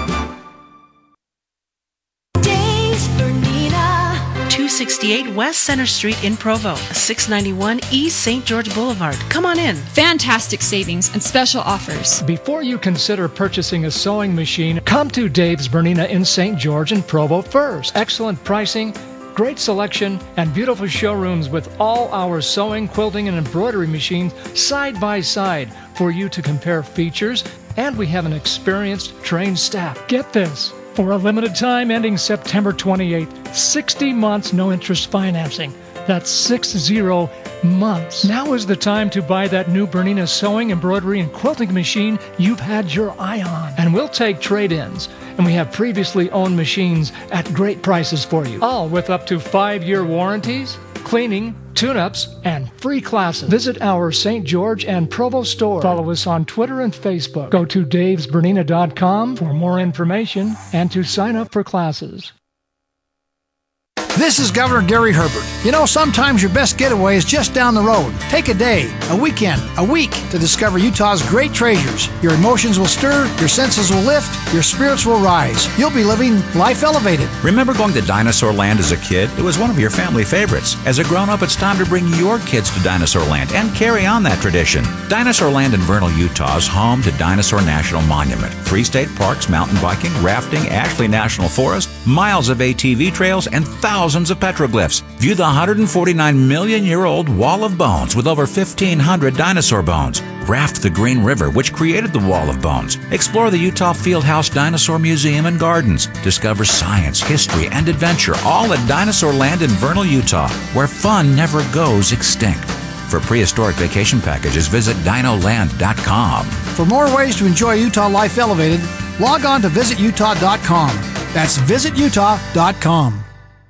Dave's Bernina. two sixty-eight West Center Street in Provo, six ninety-one East Saint George Boulevard. Come on in.
Fantastic savings and special offers.
Before you consider purchasing a sewing machine, come to Dave's Bernina in Saint George and Provo first. Excellent pricing, great selection, and beautiful showrooms with all our sewing, quilting, and embroidery machines side by side for you to compare features. And we have an experienced, trained staff. Get this. For a limited time ending September twenty-eighth, sixty months no interest financing. That's six zero months. Now is the time to buy that new Bernina sewing, embroidery, and quilting machine you've had your eye on. And we'll take trade-ins. And we have previously owned machines at great prices for you. All with up to five-year warranties, cleaning, tune-ups, and free classes. Visit our Saint George and Provo store. Follow us on Twitter and Facebook. Go to daves bernina dot com for more information and to sign up for classes.
This is Governor Gary Herbert. You know, sometimes your best getaway is just down the road. Take a day, a weekend, a week to discover Utah's great treasures. Your emotions will stir, your senses will lift, your spirits will rise. You'll be living life elevated.
Remember going to Dinosaur Land as a kid? It was one of your family favorites. As a grown-up, it's time to bring your kids to Dinosaur Land and carry on that tradition. Dinosaur Land in Vernal, Utah is home to Dinosaur National Monument, three state parks, mountain biking, rafting, Ashley National Forest, miles of A T V trails, and thousands of petroglyphs. View the one hundred forty-nine million year old Wall of Bones with over fifteen hundred dinosaur bones. Raft the Green River, which created the Wall of Bones. Explore the Utah Fieldhouse Dinosaur Museum and Gardens. Discover science, history, and adventure, all at Dinosaur Land in Vernal, Utah, where fun never goes extinct. For prehistoric vacation packages, visit dino land dot com.
For more ways to enjoy Utah Life Elevated, log on to visit utah dot com. That's visit utah dot com.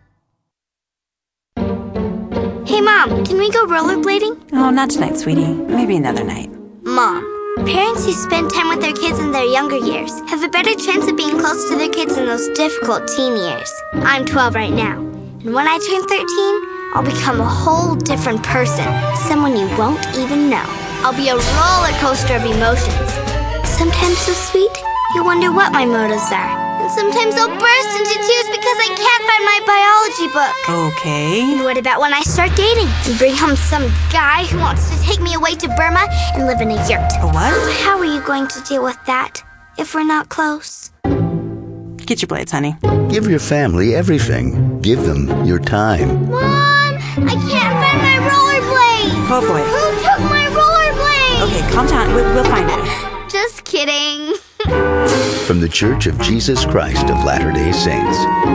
Hey, Mom, can we go rollerblading?
Oh, not tonight, sweetie. Maybe another night.
Mom, parents who spend time with their kids in their younger years have a better chance of being close to their kids in those difficult teen years. I'm twelve right now, and when I turn thirteen, I'll become a whole different person, someone you won't even know. I'll be a roller coaster of emotions. Sometimes so sweet, you wonder what my motives are. And sometimes I'll burst into tears because I can't find my biology book.
Okay.
And what about when I start dating and bring home some guy who wants to take me away to Burma and live in a yurt?
A what?
How are you going to deal with that if we're not close?
Get your blades, honey.
Give your family everything. Give them your time.
Mom, I can't find my rollerblade.
Oh, boy.
Who took my rollerblade?
Okay, calm down. We'll, we'll find it.
Just kidding.
From the Church of Jesus Christ of Latter-day Saints.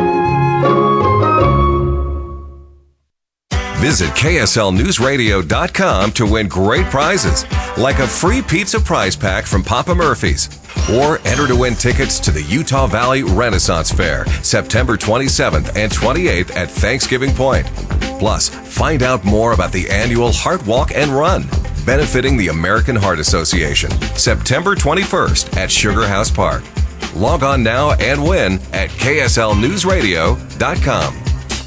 Visit K S L News Radio dot com to win great prizes, like a free pizza prize pack from Papa Murphy's. Or enter to win tickets to the Utah Valley Renaissance Fair, September twenty-seventh and twenty-eighth at Thanksgiving Point. Plus, find out more about the annual Heart Walk and Run, benefiting the American Heart Association, September twenty-first at Sugar House Park. Log on now and win at K S L News Radio dot com.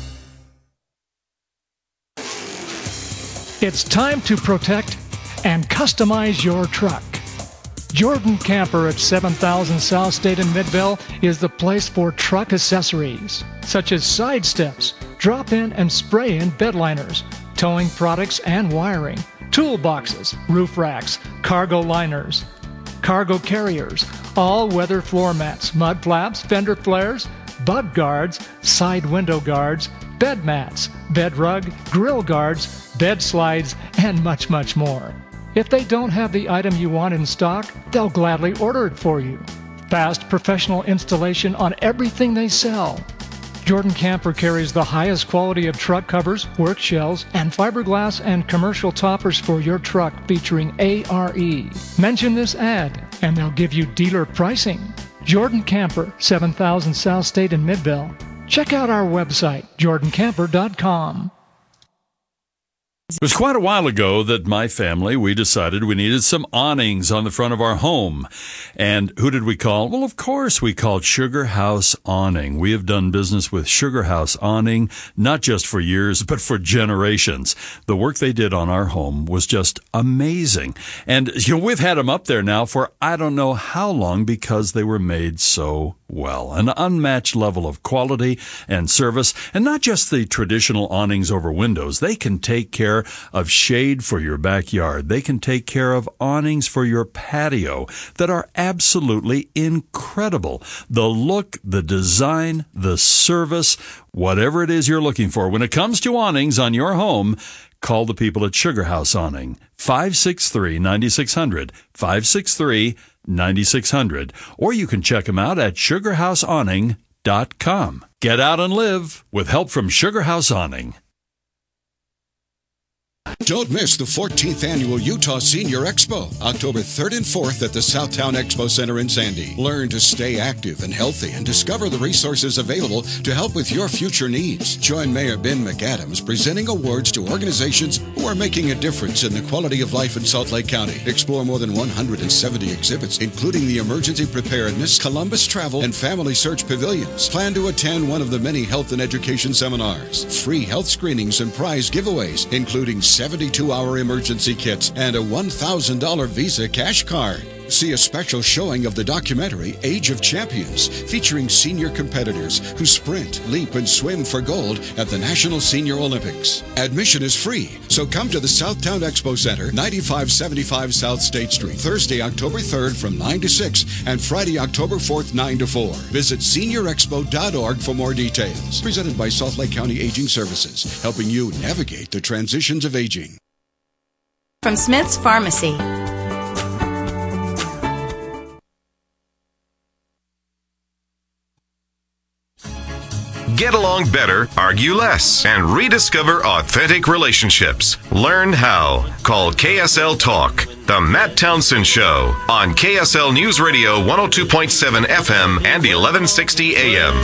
It's time to protect and customize your truck. Jordan Camper at seven thousand South State in Midvale is the place for truck accessories, such as side steps, drop-in and spray-in bed liners, towing products and wiring, toolboxes, roof racks, cargo liners, cargo carriers, all-weather floor mats, mud flaps, fender flares, bug guards, side window guards, bed mats, bed rug, grill guards, bed slides, and much, much more. If they don't have the item you want in stock, they'll gladly order it for you. Fast professional installation on everything they sell. Jordan Camper carries the highest quality of truck covers, work shells, and fiberglass and commercial toppers for your truck featuring A R E. Mention this ad, and they'll give you dealer pricing. Jordan Camper, seven thousand South State in Midvale. Check out our website, jordan camper dot com.
It was quite a while ago that my family, we decided we needed some awnings on the front of our home. And who did we call? Well, of course, we called Sugar House Awning. We have done business with Sugar House Awning, not just for years, but for generations. The work they did on our home was just amazing. And, you know, we've had them up there now for I don't know how long because they were made so well. An unmatched level of quality and service. And not just the traditional awnings over windows. They can take care of shade for your backyard. They can take care of awnings for your patio that are absolutely incredible. The look, the design, the service, whatever it is you're looking for. When it comes to awnings on your home, call the people at Sugar House Awning. five six three, nine six zero zero. five six three, nine six zero zero. Or you can check them out at sugar house awning dot com. Get out and live with help from Sugar House Awning.
Don't miss the fourteenth Annual Utah Senior Expo, October third and fourth at the Southtown Expo Center in Sandy. Learn to stay active and healthy and discover the resources available to help with your future needs. Join Mayor Ben McAdams presenting awards to organizations who are making a difference in the quality of life in Salt Lake County. Explore more than one hundred seventy exhibits, including the Emergency Preparedness, Columbus Travel, and Family Search Pavilions. Plan to attend one of the many health and education seminars. Free health screenings and prize giveaways, including seventy-two hour emergency kits and a one thousand dollars Visa cash card. See a special showing of the documentary Age of Champions, featuring senior competitors who sprint, leap, and swim for gold at the National Senior Olympics. Admission is free, so come to the Southtown Expo Center, ninety-five seventy-five South State Street, Thursday, October third from nine to six and Friday, October fourth, nine to four. Visit senior expo dot org for more details. Presented by Salt Lake County Aging Services, helping you navigate the transitions of aging.
From Smith's Pharmacy.
Get along better, argue less, and rediscover authentic relationships. Learn how. Call K S L Talk, The Matt Townsend Show, on K S L News Radio one oh two point seven F M and eleven sixty A M.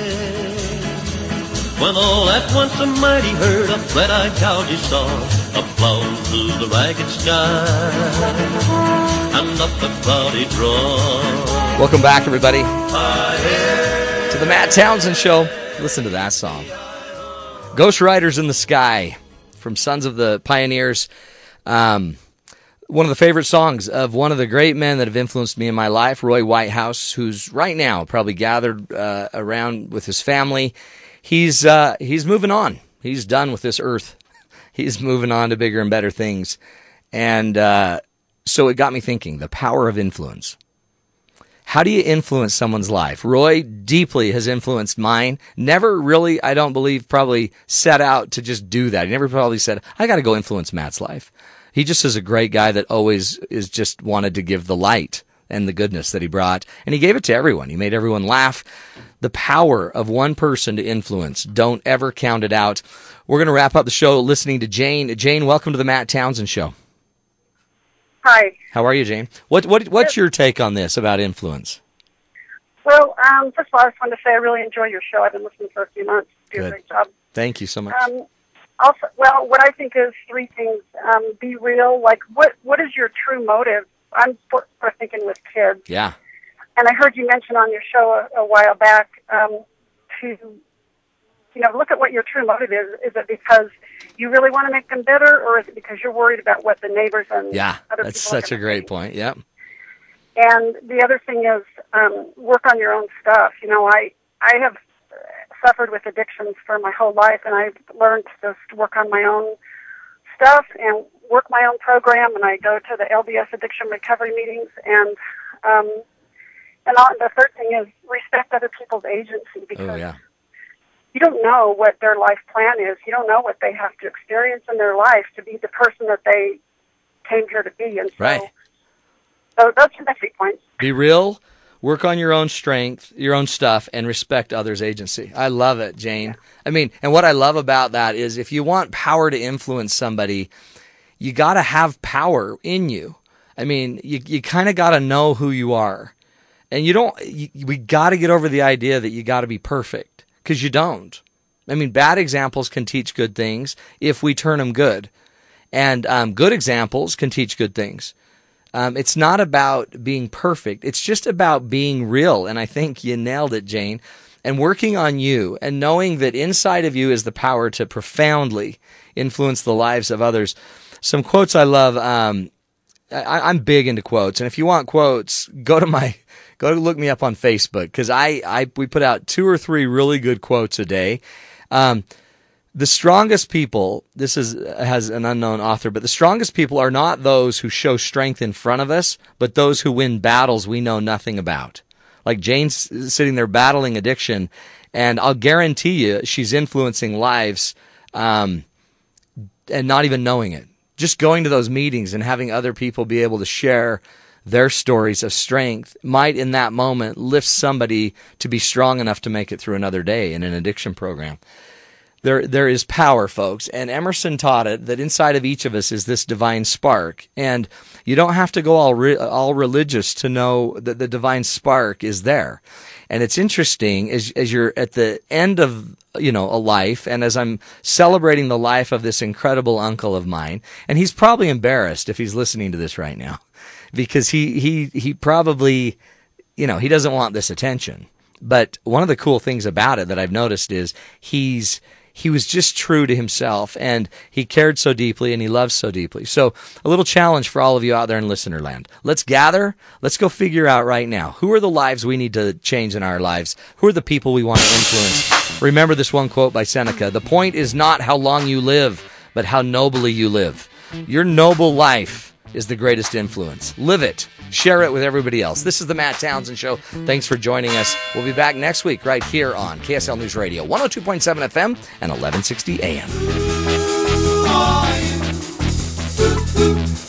When all at once a mighty herd of red-eyed gouges saw a flown through the ragged sky and up the cloudy draw.
Welcome back, everybody, to the Matt Townsend Show. Listen to that song. Ghost Riders in the Sky from Sons of the Pioneers. Um, one of the favorite songs of one of the great men that have influenced me in my life, Roy Whitehouse, who's right now probably gathered uh, around with his family. He's uh, he's moving on. He's done with this earth. He's moving on to bigger and better things. And uh, so it got me thinking, the power of influence. How do you influence someone's life? Roy deeply has influenced mine. Never really, I don't believe, probably set out to just do that. He never probably said, I got to go influence Matt's life. He just is a great guy that always is just wanted to give the light and the goodness that he brought. And he gave it to everyone. He made everyone laugh. The power of one person to influence. Don't ever count it out. We're going to wrap up the show listening to Jane. Jane, welcome to the Matt Townsend Show.
Hi.
How are you, Jane? What what what's your take on this about influence?
Well, um, first of all, I just wanted to say I really enjoy your show. I've been listening for a few months. You do
Good.
a great job.
Thank you so much.
Um, also, well, what I think is three things. Um, be real. Like, what what is your true motive? I'm for, for thinking with kids.
Yeah.
And I heard you mention on your show a, a while back um, to, you know, look at what your true motive is. Is it because you really want to make them better, or is it because you're worried about what the neighbors and
yeah,
other
that's
people are
such a
gonna
great
think?
point. Yep.
And the other thing is um, work on your own stuff. You know, I I have suffered with addictions for my whole life, and I've learned to just work on my own stuff and work my own program. And I go to the L D S addiction recovery meetings, and um, And uh, the third thing is respect other people's agency, because
Oh, yeah.
you don't know what their life plan is. You don't know what they have to experience in their life to be the person that they came here to be. And so,
Right.
so those are my three points.
Be real, work on your own strength, your own stuff, and respect others' agency. I love it, Jane. I mean, and what I love about that is if you want power to influence somebody, you got to have power in you. I mean, you you kind of got to know who you are. And you don't, you, we got to get over the idea that you got to be perfect, because you don't. I mean, bad examples can teach good things if we turn them good. And um, good examples can teach good things. Um, it's not about being perfect. It's just about being real. And I think you nailed it, Jane. And working on you and knowing that inside of you is the power to profoundly influence the lives of others. Some quotes I love. Um, I, I'm big into quotes. And if you want quotes, go to my, go to look me up on Facebook, because I, I, we put out two or three really good quotes a day. Um, The strongest people, this is has an unknown author, but the strongest people are not those who show strength in front of us, but those who win battles we know nothing about. Like Jane's sitting there battling addiction, and I'll guarantee you she's influencing lives um, and not even knowing it. Just going to those meetings and having other people be able to share their stories of strength might in that moment lift somebody to be strong enough to make it through another day in an addiction program. There, there is power, folks, and Emerson taught it that inside of each of us is this divine spark, and you don't have to go all re- all religious to know that the divine spark is there. And it's interesting as as you're at the end of you know a life, and as I'm celebrating the life of this incredible uncle of mine, and he's probably embarrassed if he's listening to this right now, because he he he probably you know he doesn't want this attention. But one of the cool things about it that I've noticed is he's He was just true to himself, and he cared so deeply, and he loved so deeply. So a little challenge for all of you out there in listener land. Let's gather. Let's go figure out right now, who are the lives we need to change in our lives? Who are the people we want to influence? Remember this one quote by Seneca. The point is not how long you live, but how nobly you live. Your noble life is the greatest influence. Live it. Share it with everybody else. This is the Matt Townsend Show. Thanks for joining us. We'll be back next week right here on K S L News Radio, one oh two point seven F M and eleven sixty A M.